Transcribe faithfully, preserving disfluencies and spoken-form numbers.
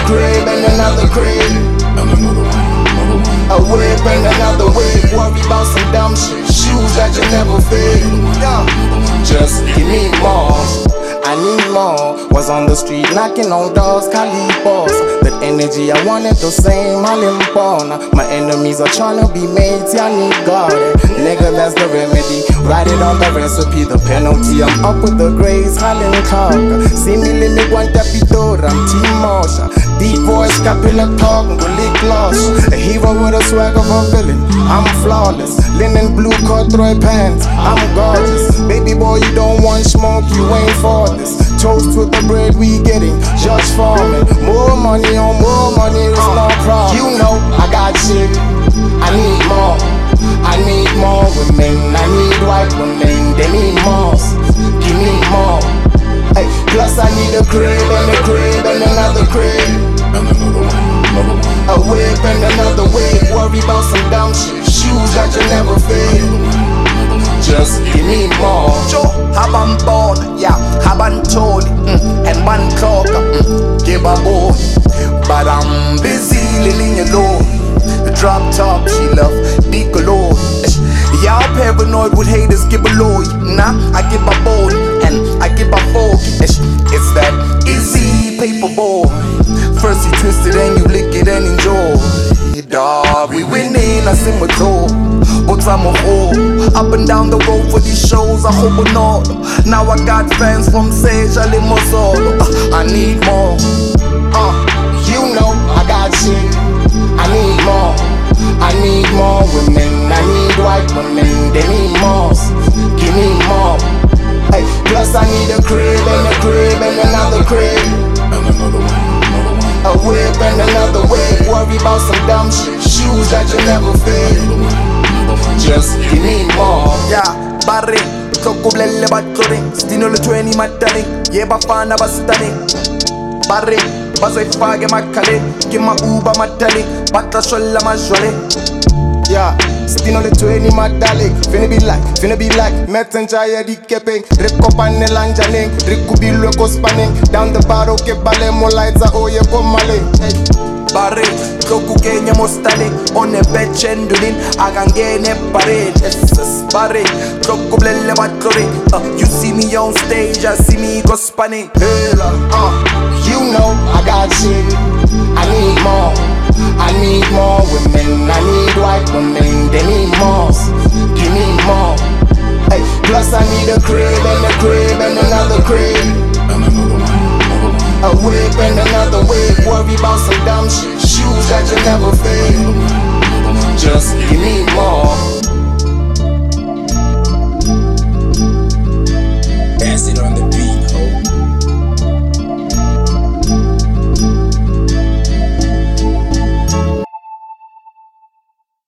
crib and another crib. And another one, another one. A whip and another whip. Worry about some dumb shit. Shoes that you never fit. Yeah. Just give me more. I need more. Was on the street knocking on doors, Calibos. That energy I wanted the same, I live. My enemies are trying to be mates, I need God. Nigga, that's the remedy. Write it on the recipe, the penalty. I'm up with the grace, Holland Clark. See me limit one tapitor, I'm T-Motion. Deep voice, capilla talk, lip gloss. A hero with a swag of a villain. I'm flawless. Linen blue corduroy pants, I'm gorgeous. Baby boy, you don't want smoke, you ain't for this. Toast with the bread we getting, Judge Foreman. More money on more money, it's no problem. You know I got shit, I need more. I need more women, I need white women, they need more. Give me more. Hey, plus I need a crib and a crib and another crib. And another one, another one. A whip and another whip. Worry about some dumb shit. Shoes that you never fit. Just give me more. Joe, haban born, yeah, haban told, mm, and man clock, mm, give a bone. But I'm busy living alone. Drop top, she love the cologne. Y'all paranoid with haters, give a low. Nah, I give a bone and I give a four. It's that easy paper boy. First you twist it and you lick it and enjoy. Dog, we winning, I sing with door. But I'm a hoe. Up and down the road for these shows, I hope or not. Now I got fans from Sage, I live more solo. uh, I need more. Uh, you know I got shit. I need more. I need more women. I need white women. They need more. Give me more. Hey, plus I need a crib and a crib and another crib. And another one, another one. A whip and another whip. Worry about some dumb shit. Shoes that you never fit. Just give me more. Yeah, barre, Tokublele batore, Stino le twenty matale, Yeba fana bastane. Barre, Bazai fage makale, Kima uba matale, Bata shola majole. Yeah, Stino le twenty madalik. Finna be like, finna be like Messenger ya di kepeng. Riko pane lanjaning, Riku bilwe ko spanning. Down the barrow ke bale mo lights a oye ko male. Barre, Toku Kenya mostale, on a bed chendulin, Agangene parade. Barre, Toku blele batore. You see me on stage, I see me go spanning. Hela, uh, you know I got shit. I need more. I need more women. I need white women. They need more. Give me more. Hey, plus I need a crib and a crib and another crib. And another one, another one. A whip and another whip. Worry about some dumb shit. Shoes that you never fit. Just give me more.